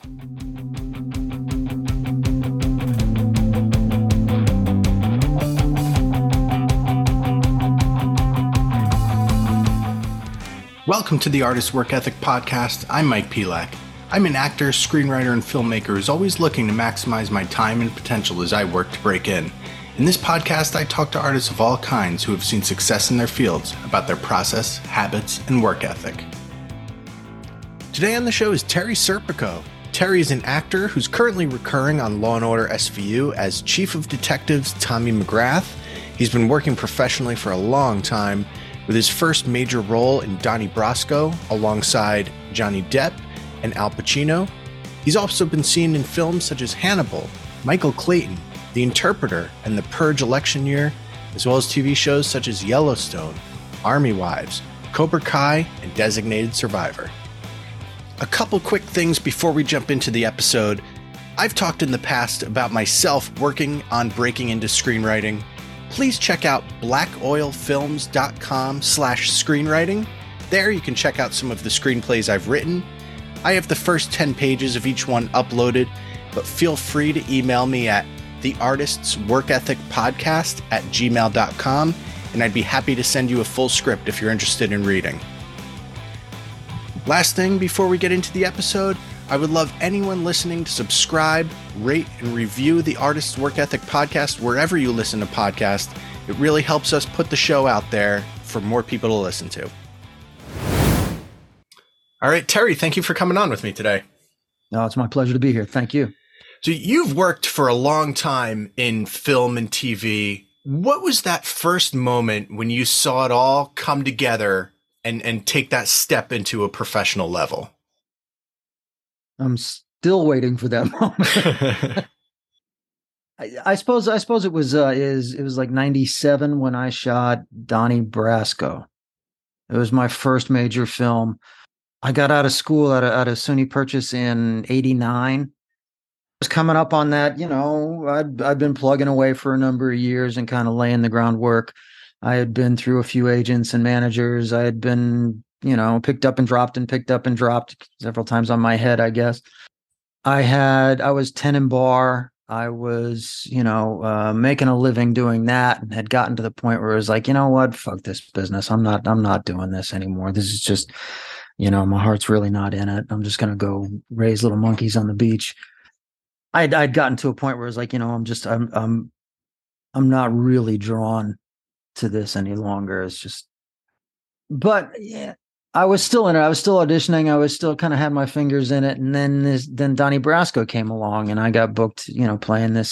Welcome to the Artist Work Ethic Podcast. I'm Mike Pelak. I'm an actor, screenwriter, and filmmaker who's always looking to maximize my time and potential as I work to break in. In this podcast, I talk to artists of all kinds who have seen success in their fields about their process, habits, and work ethic. Today on the show is Terry Serpico. Terry is an actor who's currently recurring on Law & Order SVU as Chief of Detectives Tommy McGrath. He's been working professionally for a long time, with his first major role in Donnie Brasco alongside Johnny Depp and Al Pacino. He's also been seen in films such as Hannibal, Michael Clayton, The Interpreter, and The Purge Election Year, as well as TV shows such as Yellowstone, Army Wives, Cobra Kai, and Designated Survivor. A couple quick things before we jump into the episode. I've talked in the past about myself working on breaking into screenwriting. Please check out blackoilfilms.com/screenwriting. There you can check out some of the screenplays I've written. I have the first 10 pages of each one uploaded, but feel free to email me at theartistsworkethicpodcast@gmail.com, and I'd be happy to send you a full script if you're interested in reading. Last thing before we get into the episode, I would love anyone listening to subscribe, rate, and review the Artist's Work Ethic Podcast wherever you listen to podcasts. It really helps us put the show out there for more people to listen to. All right, Terry, thank you for coming on with me today. No, it's my pleasure to be here. Thank you. So you've worked for a long time in film and TV. What was that first moment when you saw it all come together and take that step into a professional level? I'm still waiting for that moment. I suppose it was like 97 when I shot Donnie Brasco. It was my first major film. I got out of school at a SUNY Purchase in 89. I was coming up on that, I'd been plugging away for a number of years and kind of laying the groundwork. I had been through a few agents and managers. I had been picked up and dropped several times on my head, I guess. I was Tenenbaum. I was, making a living doing that, and had gotten to the point where it was like, you know what, fuck this business. I'm not doing this anymore. This is just, my heart's really not in it. I'm just going to go raise little monkeys on the beach. I'd gotten to a point where it was like, I'm not really drawn to this any longer. It's just, but yeah. I was still in it. I was still auditioning. I was still kind of had my fingers in it. And then Donnie Brasco came along, and I got booked, playing this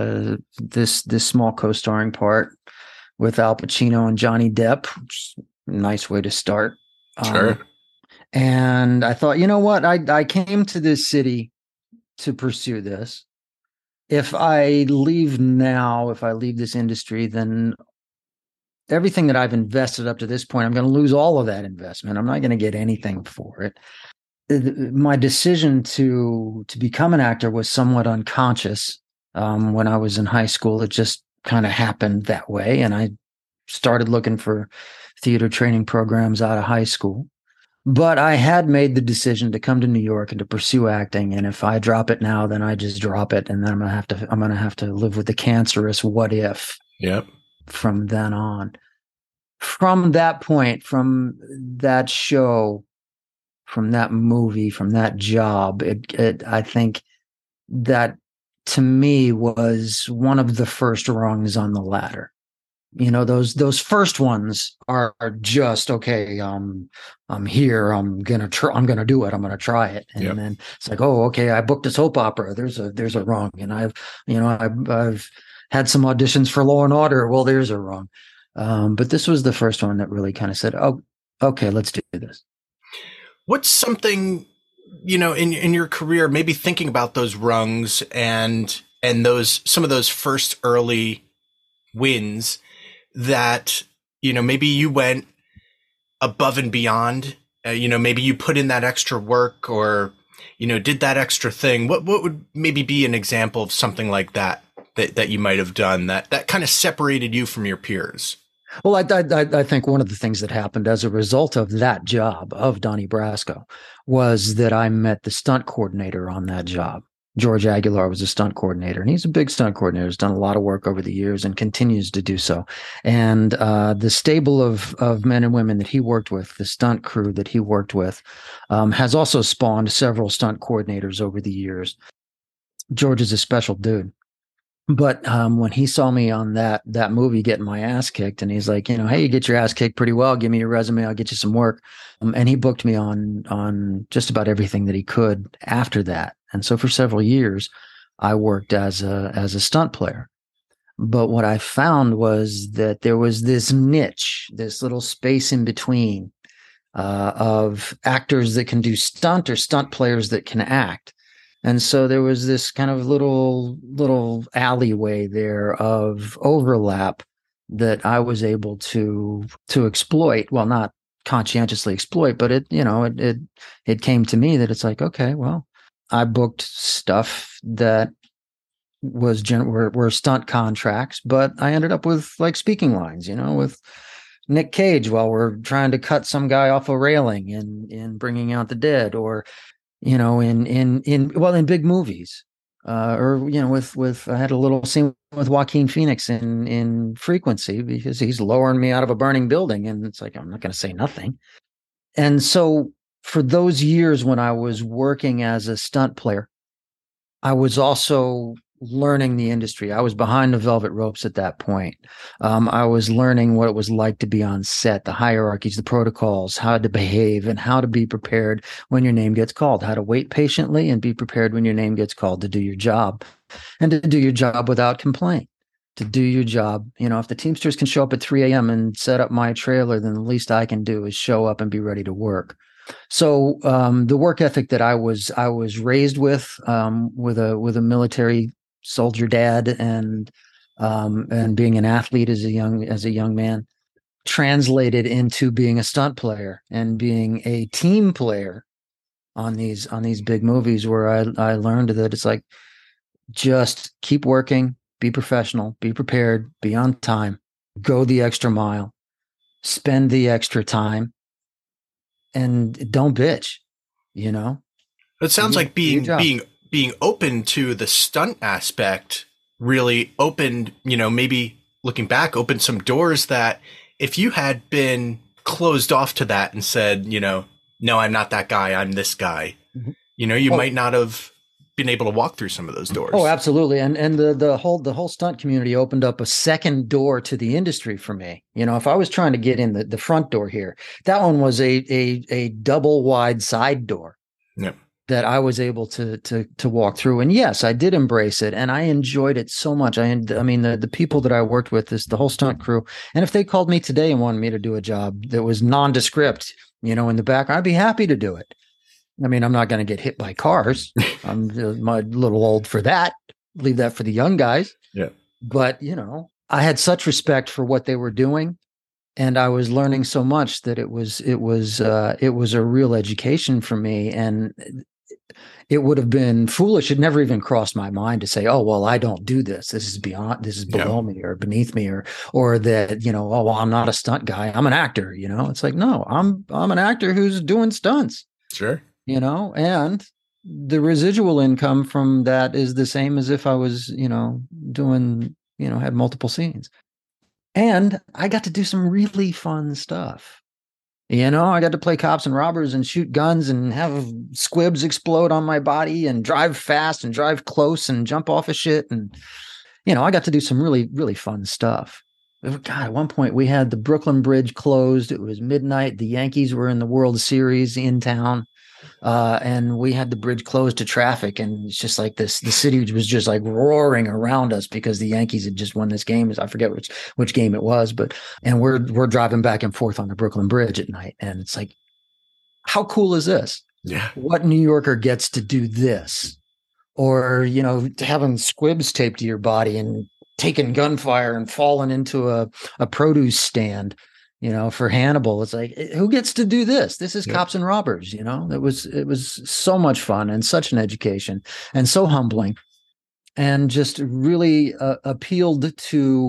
small co-starring part with Al Pacino and Johnny Depp, which is a nice way to start. Sure. And I thought, you know what? I came to this city to pursue this. If I leave this industry, then everything that I've invested up to this point, I'm going to lose all of that investment. I'm not going to get anything for it. My decision to become an actor was somewhat unconscious. When I was in high school, it just kind of happened that way. And I started looking for theater training programs out of high school. But I had made the decision to come to New York and to pursue acting. And if I drop it now, then I just drop it. And then I'm going to have to live with the cancerous what if. Yep. From then on. From that point, from that show, from that movie, from that job, I think that to me was one of the first rungs on the ladder. Those first ones are just I'm here. I'm gonna do it. I'm gonna try it. And then it's like, oh, okay, I booked a soap opera. There's a rung, and I've had some auditions for Law and Order. Well, there's a rung. But this was the first one that really kind of said, oh, okay, let's do this. What's something, in your career, maybe thinking about those rungs and some of those first early wins that, maybe you went above and beyond, maybe you put in that extra work or, did that extra thing. What would maybe be an example of something like that you might have done that kind of separated you from your peers? Well, I think one of the things that happened as a result of that job of Donnie Brasco was that I met the stunt coordinator on that job. George Aguilar was a stunt coordinator, and he's a big stunt coordinator. He's done a lot of work over the years and continues to do so. And the stable of men and women that he worked with, the stunt crew that he worked with, has also spawned several stunt coordinators over the years. George is a special dude. But when he saw me on that movie getting my ass kicked, and he's like, hey, you get your ass kicked pretty well. Give me your resume. I'll get you some work. And he booked me on just about everything that he could after that. And so for several years, I worked as a stunt player. But what I found was that there was this niche, this little space in between of actors that can do stunt or stunt players that can act. And so there was this kind of little alleyway there of overlap that I was able to exploit. Well, not conscientiously exploit, but it came to me that it's like, okay, well, I booked stuff that were stunt contracts, but I ended up with like speaking lines, with Nick Cage while we're trying to cut some guy off a railing in Bringing Out the Dead, or in big movies, or with I had a little scene with Joaquin Phoenix in Frequency, because he's lowering me out of a burning building, and it's like, I'm not going to say nothing. And so for those years when I was working as a stunt player, I was also learning the industry. I was behind the velvet ropes at that point. I was learning what it was like to be on set, the hierarchies, the protocols, how to behave, and how to be prepared when your name gets called, how to wait patiently and be prepared when your name gets called to do your job, and to do your job without complaint, to do your job. If the Teamsters can show up at 3 a.m. and set up my trailer, then the least I can do is show up and be ready to work. So the work ethic that I was raised with a military soldier dad, and being an athlete as a young man, translated into being a stunt player and being a team player on these big movies, where I learned that it's like, just keep working, be professional, be prepared, be on time, go the extra mile, spend the extra time, and don't bitch. It sounds like being open to the stunt aspect really opened, maybe looking back, opened some doors that if you had been closed off to that and said, no, I'm not that guy, I'm this guy, you might not have been able to walk through some of those doors. Oh, absolutely. And the whole stunt community opened up a second door to the industry for me. If I was trying to get in the front door here, that one was a double wide side door. Yep. That I was able to walk through. And yes, I did embrace it, and I enjoyed it so much. I mean, the people that I worked with, the whole stunt crew, and if they called me today and wanted me to do a job that was nondescript, in the back, I'd be happy to do it. I mean, I'm not going to get hit by cars. I'm a little old for that. Leave that for the young guys. Yeah. But, I had such respect for what they were doing, and I was learning so much that it was a real education for me. And it would have been foolish. It never even crossed my mind to say, oh, well, I don't do this. This is below me or beneath me, or that, oh, well, I'm not a stunt guy, I'm an actor. It's like, no, I'm an actor who's doing stunts. Sure. And the residual income from that is the same as if I was, doing, had multiple scenes. And I got to do some really fun stuff. I got to play cops and robbers and shoot guns and have squibs explode on my body and drive fast and drive close and jump off of shit. And, I got to do some really, really fun stuff. God, at one point we had the Brooklyn Bridge closed. It was midnight. The Yankees were in the World Series in town. And we had the bridge closed to traffic, and it's just like this, the city was just like roaring around us because the Yankees had just won this game. I forget which game it was, and we're driving back and forth on the Brooklyn Bridge at night. And it's like, how cool is this? Yeah. What New Yorker gets to do this? Or, having squibs taped to your body and taking gunfire and falling into a produce stand. For Hannibal, it's like, who gets to do this? This is Cops and Robbers. It was so much fun and such an education and so humbling, and just really appealed to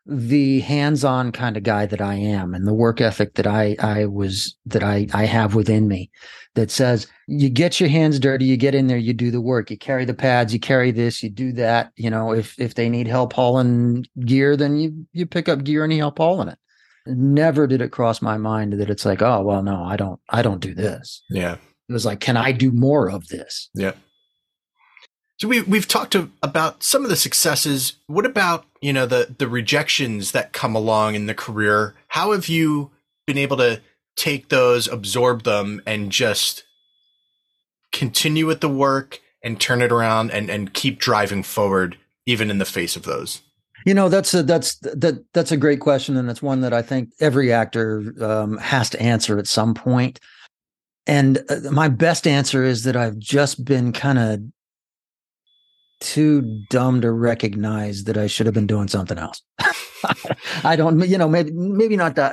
the hands-on kind of guy that I am, and the work ethic that I have within me, that says you get your hands dirty, you get in there, you do the work, you carry the pads, you carry this, you do that. If they need help hauling gear, then you pick up gear and you help hauling it. Never did it cross my mind that it's like, oh well, no, I don't do this. Yeah. It was like, can I do more of this? Yeah. So we've talked about some of the successes. What about, the rejections that come along in the career? How have you been able to take those, absorb them, and just continue with the work and turn it around and keep driving forward, even in the face of those? That's a great question, and it's one that I think every actor has to answer at some point. And my best answer is that I've just been kind of too dumb to recognize that I should have been doing something else. I don't, maybe not that.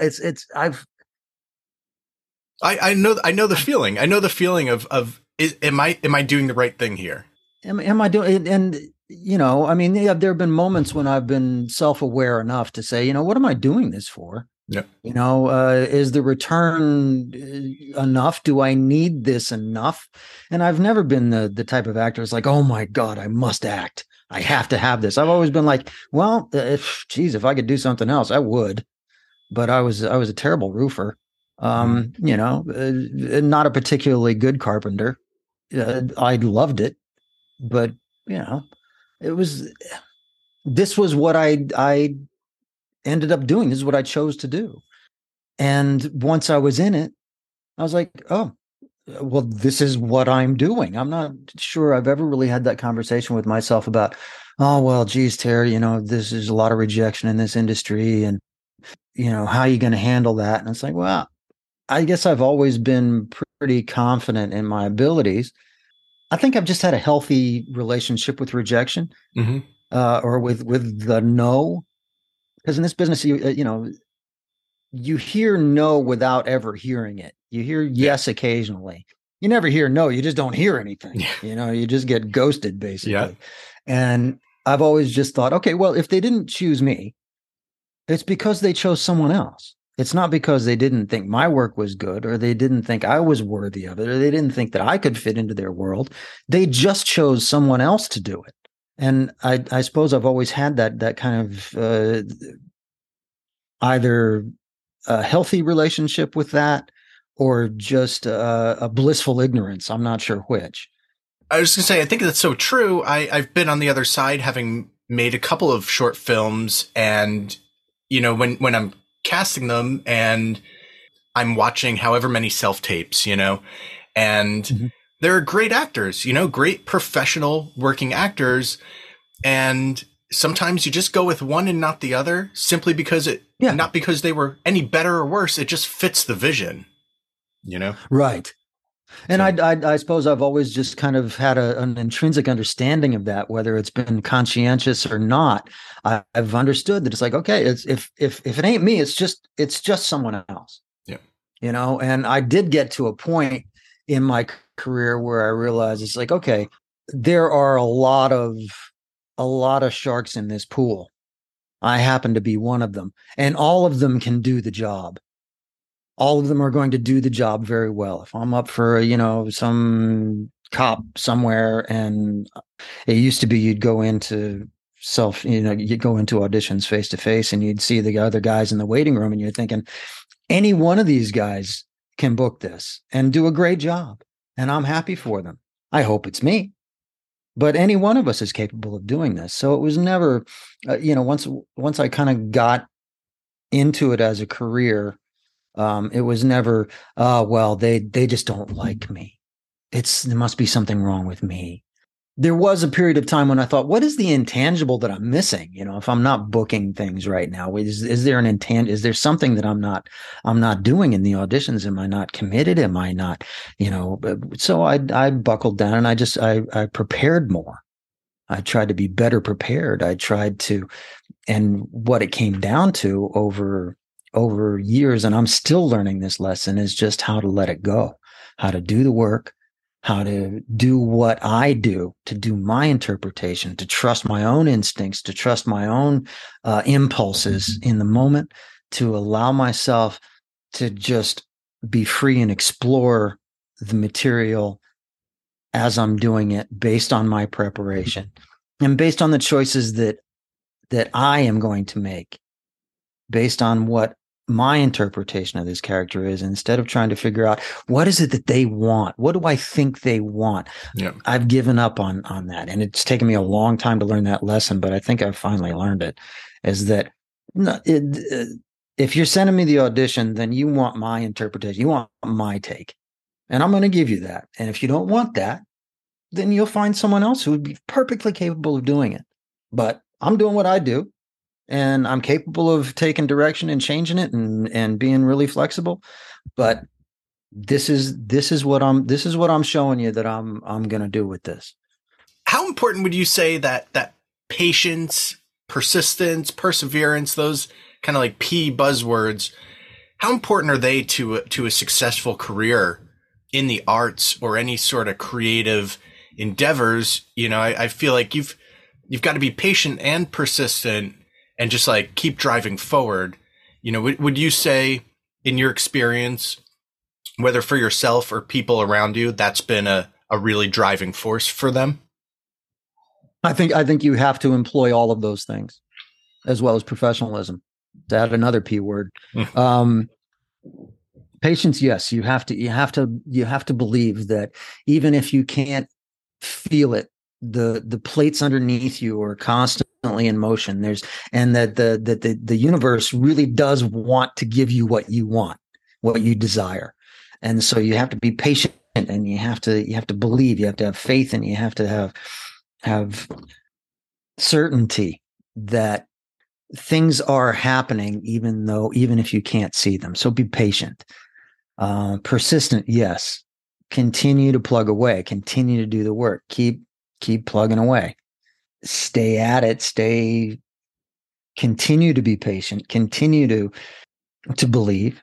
I know the feeling. I know the feeling of am I doing the right thing here? Am I doing? And there have been moments when I've been self-aware enough to say, what am I doing this for? Yeah. Is the return enough? Do I need this enough? And I've never been the type of actor that's like, oh my God, I must act. I have to have this. I've always been like, well, if I could do something else, I would. But I was a terrible roofer. Not a particularly good carpenter. I loved it, but this was what I ended up doing. This is what I chose to do. And once I was in it, I was like, oh, well, this is what I'm doing. I'm not sure I've ever really had that conversation with myself about, oh, well, geez, Terry, this is a lot of rejection in this industry. And, how are you going to handle that? And it's like, well, I guess I've always been pretty confident in my abilities. I think I've just had a healthy relationship with rejection, or with the no. Because in this business, you hear no without ever hearing it. You hear yes occasionally. You never hear no. You just don't hear anything. Yeah. You just get ghosted, basically. Yeah. And I've always just thought, okay, well, if they didn't choose me, it's because they chose someone else. It's not because they didn't think my work was good, or they didn't think I was worthy of it, or they didn't think that I could fit into their world. They just chose someone else to do it. And I suppose I've always had that kind of either a healthy relationship with that, or just a blissful ignorance. I'm not sure which. I was going to say, I think that's so true. I've been on the other side, having made a couple of short films, and when I'm casting them and I'm watching however many self-tapes, and they're great actors, great professional working actors. And sometimes you just go with one and not the other, simply because not because they were any better or worse. It just fits the vision, Right. And so, I suppose I've always just kind of had an intrinsic understanding of that, whether it's been conscientious or not. I've understood that it's like, okay, if it ain't me, it's just someone else. Yeah. And I did get to a point in my career where I realized it's like, okay, there are a lot of sharks in this pool. I happen to be one of them, and all of them can do the job. All of them are going to do the job very well. If I'm up for, some cop somewhere, and it used to be you'd go into you'd go into auditions face to face, and you'd see the other guys in the waiting room, and you're thinking, any one of these guys can book this and do a great job, and I'm happy for them. I hope it's me. But any one of us is capable of doing this. So it was never, once I kind of got into it as a career, it was never, well, they just don't like me. There must be something wrong with me. There was a period of time when I thought, what is the intangible that I'm missing? If I'm not booking things right now, is there is there something that I'm not doing in the auditions? Am I not committed? Am I not, so I buckled down, and I prepared more. I tried to be better prepared. I tried to, and what it came down to over years, and I'm still learning this lesson, is just how to let it go, how to do the work, how to do what I do, to do my interpretation, to trust my own instincts, to trust my own impulses in the moment, to allow myself to just be free and explore the material as I'm doing it based on my preparation and based on the choices that I am going to make, based on what my interpretation of this character is, instead of trying to figure out what is it that they want, what do I think they want. I've given up on that, and it's taken me a long time to learn that lesson, but I think I've finally learned it. Is that if you're sending me the audition, then you want my interpretation, you want my take, and I'm going to give you that. And if you don't want that, then you'll find someone else who would be perfectly capable of doing it. But I'm doing what I do, and I'm capable of taking direction and changing it and being really flexible. But this is what I'm showing you that I'm going to do with this. How important would you say that patience, persistence, perseverance, those kind of like P buzzwords, how important are they to a successful career in the arts or any sort of creative endeavors? You know, I feel like you've got to be patient and persistent and just like keep driving forward. You know, would you say in your experience, whether for yourself or people around you, that's been a really driving force for them? I think you have to employ all of those things, as well as professionalism. To add another P word, patience. Yes, you have to believe that even if you can't feel it, the plates underneath you are constantly in motion. And that the universe really does want to give you what you want, what you desire. And so you have to be patient, and you have to believe, you have to have faith, and you have to have certainty that things are happening, even if you can't see them. So be patient, persistent. Yes. Continue to plug away, continue to do the work, keep plugging away, stay at it, continue to be patient, continue to believe,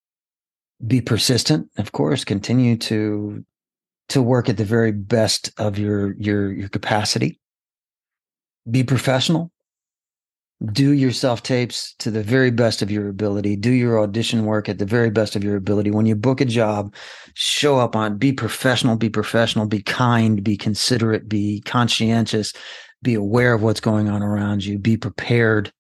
be persistent. Of course, continue to work at the very best of your capacity, be professional, do your self-tapes to the very best of your ability, do your audition work at the very best of your ability. When you book a job, show up be professional, be kind, be considerate, be conscientious, be aware of what's going on around you, be prepared,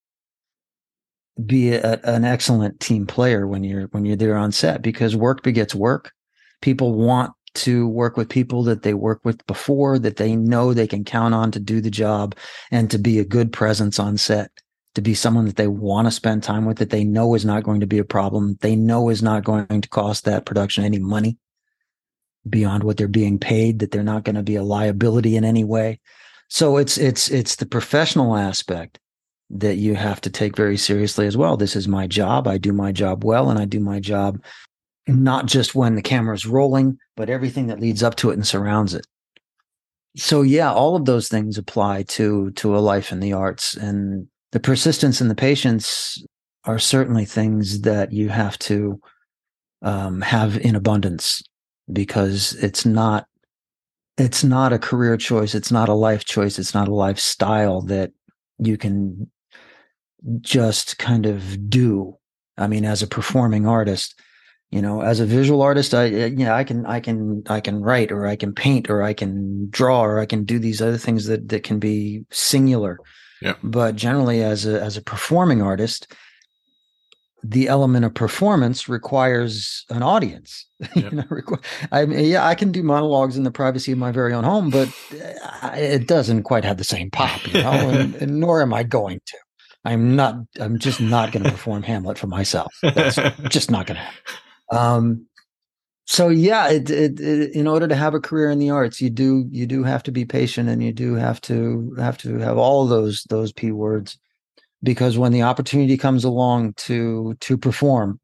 be an excellent team player when you're there on set, because work begets work. People want to work with people that they worked with before, that they know they can count on to do the job and to be a good presence on set, to be someone that they want to spend time with, that they know is not going to be a problem, they know is not going to cost that production any money beyond what they're being paid, that they're not going to be a liability in any way. So it's the professional aspect that you have to take very seriously as well. This is my job. I do my job well, and I do my job not just when the camera's rolling, but everything that leads up to it and surrounds it. So yeah, all of those things apply to a life in the arts, and the persistence and the patience are certainly things that you have to have in abundance, because it's not a career choice. It's not a life choice. It's not a lifestyle that you can just kind of do. I mean, as a performing artist, you know, as a visual artist, I can write, or I can paint, or I can draw, or I can do these other things that can be singular. Yeah. But generally, as a performing artist, the element of performance requires an audience. Yeah. I can do monologues in the privacy of my very own home, but it doesn't quite have the same pop, you know, and nor am I going to. I'm just not going to perform Hamlet for myself. That's just not going to happen. So yeah, in order to have a career in the arts, you do have to be patient, and you do have to have all those P words, because when the opportunity comes along to perform,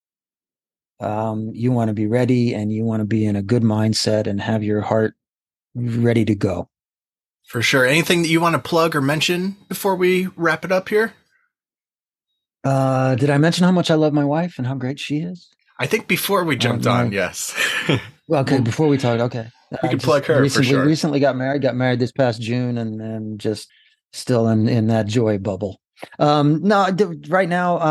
you want to be ready, and you want to be in a good mindset and have your heart ready to go. For sure. Anything that you want to plug or mention before we wrap it up here? Did I mention how much I love my wife and how great she is? I think before we jumped on, yes. Well, okay, before we talked, okay. We I could just plug her for sure. recently got married this past June, and just still in that joy bubble. No, right now,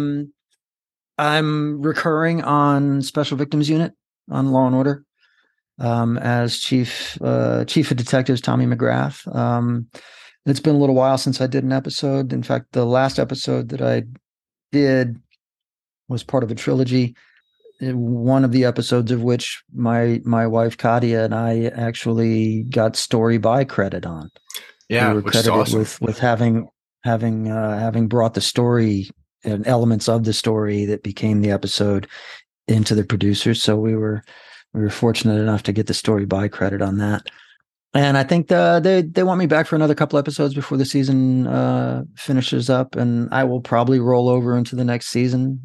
I'm recurring on Special Victims Unit on Law and Order, as chief of detectives Tommy McGrath. It's been a little while since I did an episode. In fact, the last episode that I did was part of a trilogy. One of the episodes of which my wife Katia and I actually got story by credit on. Yeah, we were which is credited awesome. with having brought the story and elements of the story that became the episode into the producers. So we were fortunate enough to get the story by credit on that. And I think they want me back for another couple episodes before the season finishes up, and I will probably roll over into the next season.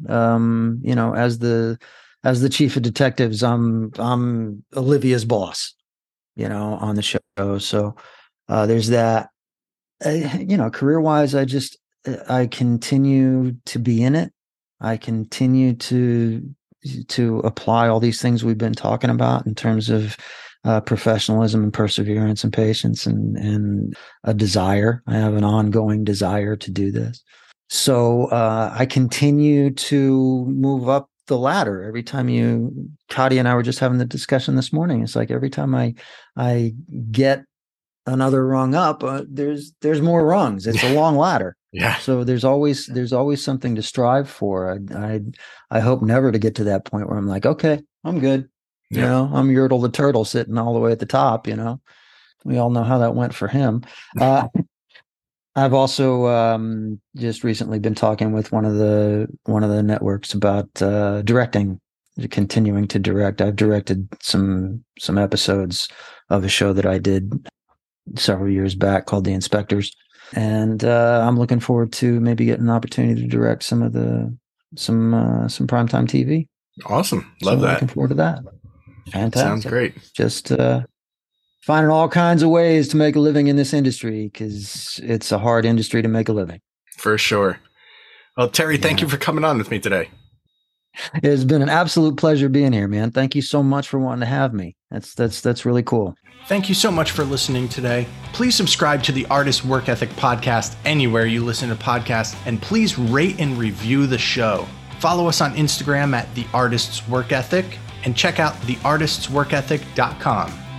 As the chief of detectives, I'm Olivia's boss, on the show. So there's that. Career wise, I continue to be in it. I continue to apply all these things we've been talking about in terms of professionalism and perseverance and patience and a desire. I have an ongoing desire to do this. So I continue to move up the ladder. Every time Katia and I were just having the discussion this morning, it's like every time I get another rung up, there's more rungs. It's a long ladder. Yeah. So there's always something to strive for. I hope never to get to that point where I'm like, okay, I'm good. Yeah. I'm Yertle the turtle sitting all the way at the top. We all know how that went for him. I've also just recently been talking with one of the networks about directing, continuing to direct. I've directed some episodes of a show that I did several years back called The Inspectors, and I'm looking forward to maybe getting an opportunity to direct some primetime TV. Awesome, love that. Looking forward to that. Fantastic. Sounds great. Just finding all kinds of ways to make a living in this industry, because it's a hard industry to make a living. For sure. Well, Terry, thank you for coming on with me today. It's been an absolute pleasure being here, man. Thank you so much for wanting to have me. That's really cool. Thank you so much for listening today. Please subscribe to the Artist Work Ethic podcast anywhere you listen to podcasts, and please rate and review the show. Follow us on Instagram at The Artist's Work Ethic, and check out theartistsworkethic.com.